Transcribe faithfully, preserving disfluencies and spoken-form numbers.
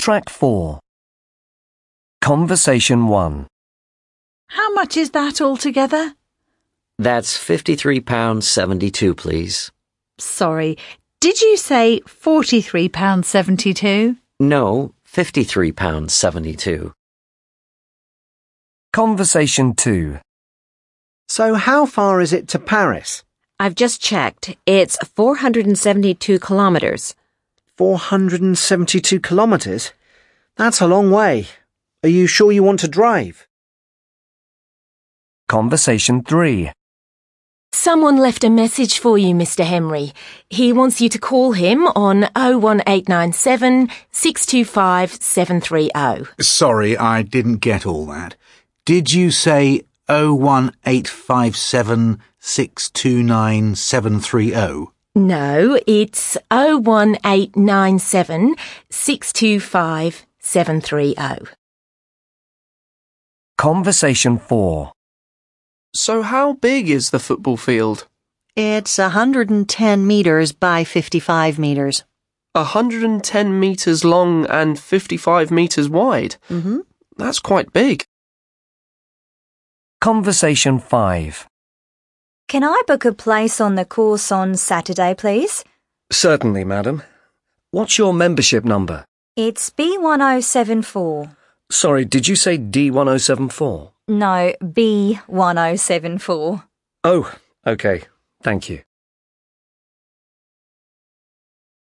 Track four. Conversation one. How much is that altogether? That's fifty-three pounds seventy-two, please. Sorry, did you say forty-three pounds seventy-two? No, fifty-three pounds seventy-two. Conversation two. So how far is it to Paris? I've just checked. It's four hundred seventy-two kilometers. four hundred seventy-two kilometres? That's a long way. Are you sure you want to drive? Conversation three. Someone left a message for you, Mister Henry. He wants you to call him on oh one eight nine seven, six two five, seven three oh. Sorry, I didn't get all that. Did you say oh one eight five seven, six two nine, seven three oh? No, it's oh one eight nine seven, six two five, seven three oh. Conversation four. So how big is the football field? It's one hundred ten meters by fifty-five meters. one hundred ten metres long and fifty-five metres wide. Mm-hmm. That's quite big. Conversation five. Can I book a place on the course on Saturday, please? Certainly, madam. What's your membership number? It's B one oh seven four. Sorry, did you say D one oh seven four? No, B one oh seven four. Oh, okay. Thank you.